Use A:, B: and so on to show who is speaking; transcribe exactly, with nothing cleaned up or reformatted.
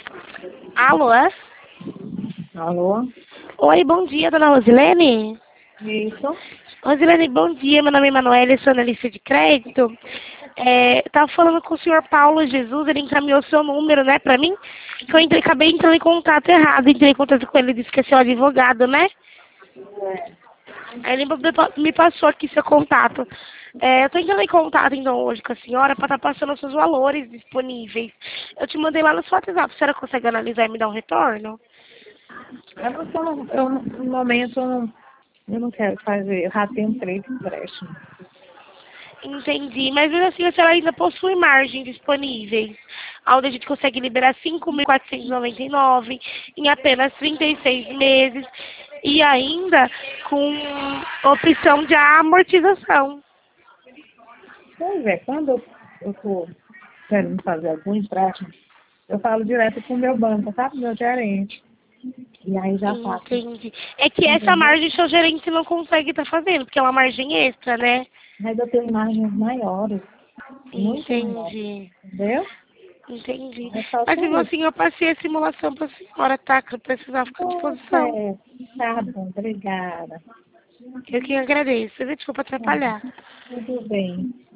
A: Alô?
B: Alô?
A: Oi, bom dia, dona Rosilene.
B: Isso.
A: Rosilene, bom dia. Meu nome é Manoela, eu sou analista de crédito. É, eu tava falando com o senhor Paulo Jesus, ele encaminhou seu número, né, pra mim, que eu entrei, acabei entrando em contato errado, entrei em contato com ele, disse que é seu advogado, né? Aí ele me passou aqui seu contato. É, eu tô entrando em contato, então, hoje com a senhora para estar passando os seus valores disponíveis. Eu te mandei lá no seu WhatsApp, a senhora consegue analisar e me dar um retorno?
B: Eu, não, eu, não- eu, não- no momento, eu não, eu não quero fazer. Eu já tenho três empréstimos.
A: Entendi, mas mesmo assim a senhora ainda possui margem disponíveis, onde a gente consegue liberar cinco mil quatrocentos e noventa e nove em apenas trinta e seis meses e ainda com opção de amortização.
B: Pois é, quando eu eu estou querendo fazer algum empréstimo, eu falo direto com o meu banco, sabe? Meu gerente. E aí já faço.
A: Entendi. É que essa
B: Entendeu?
A: margem seu gerente não consegue estar fazendo, porque é uma margem extra, né?
B: Mas eu tenho margens maiores, muito maiores.
A: Entendi.
B: Entendeu?
A: Entendi.
B: É só
A: Mas
B: com
A: mesmo
B: isso.
A: assim eu passei a simulação para a senhora, tá? Que eu precisava ficar à
B: Pois
A: disposição.
B: é. Tá bom, obrigada.
A: Eu que agradeço. Desculpa
B: Tá,
A: atrapalhar.
B: tudo bem.